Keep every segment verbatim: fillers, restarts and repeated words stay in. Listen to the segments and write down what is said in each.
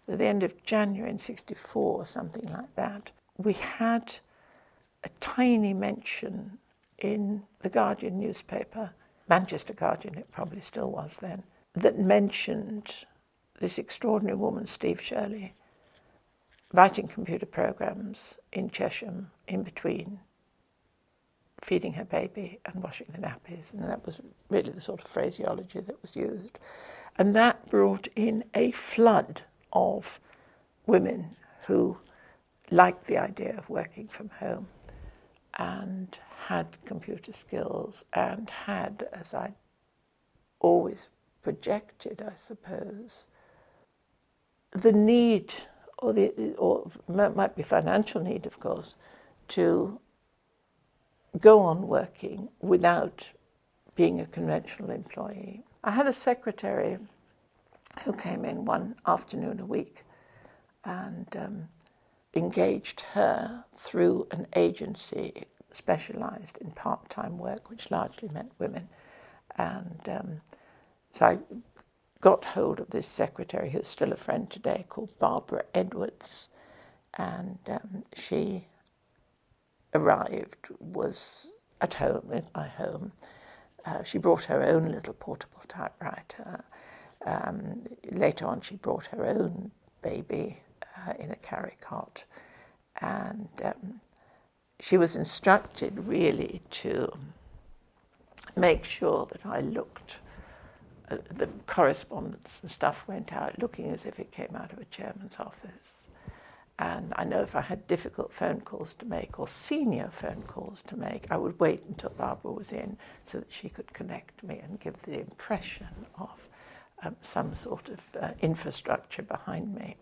at the end of January in sixty-four, or something like that, we had a tiny mention in the Guardian newspaper, Manchester Guardian it probably still was then, that mentioned this extraordinary woman, Steve Shirley, writing computer programs in Chesham in between feeding her baby and washing the nappies. And that was really the sort of phraseology that was used. And that brought in a flood of women who liked the idea of working from home and had computer skills and had, as I always projected, I suppose, the need, or the or might be financial need, of course, to go on working without being a conventional employee. I had a secretary who came in one afternoon a week and um, engaged her through an agency specialised in part-time work, which largely meant women. And um, so I got hold of this secretary, who's still a friend today, called Barbara Edwards. And um, she arrived, was at home, in my home. Uh, she brought her own little portable typewriter. Um, later on, she brought her own baby uh, in a carry cot. And um, she was instructed really to make sure that I looked, uh, the correspondence and stuff went out looking as if it came out of a chairman's office. And I know if I had difficult phone calls to make or senior phone calls to make, I would wait until Barbara was in so that she could connect me and give the impression of um, some sort of uh, infrastructure behind me.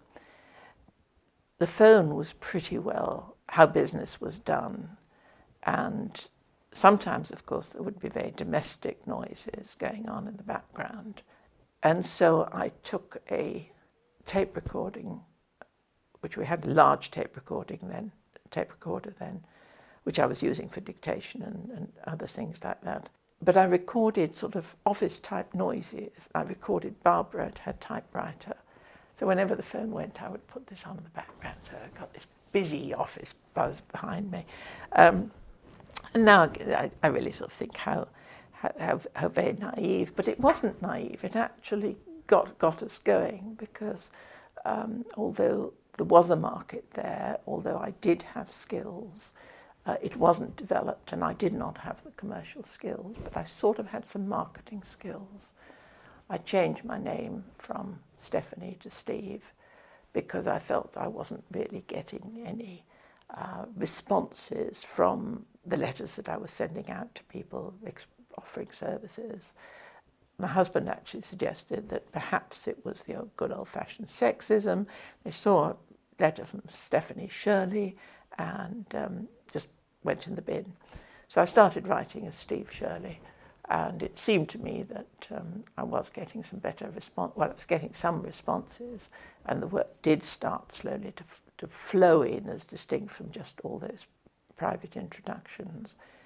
The phone was pretty well how business was done. And sometimes, of course, there would be very domestic noises going on in the background. And so I took a tape recording, which we had a large tape recording then, tape recorder then, which I was using for dictation and, and other things like that. But I recorded sort of office-type noises. I recorded Barbara at her typewriter. So whenever the phone went, I would put this on in the background. So I got this busy office buzz behind me. Um, and now I, I really sort of think how, how, how very naive, but it wasn't naive. It actually got, got us going because um, although there was a market there, although I did have skills, uh, it wasn't developed and I did not have the commercial skills, but I sort of had some marketing skills. I changed my name from Stephanie to Steve because I felt I wasn't really getting any uh, responses from the letters that I was sending out to people ex- offering services. My husband actually suggested that perhaps it was the good old-fashioned sexism. They saw a letter from Stephanie Shirley and um, just went in the bin. So I started writing as Steve Shirley. And it seemed to me that um, I was getting some better response. Well, I was getting some responses, and the work did start slowly to f- to flow in as distinct from just all those private introductions.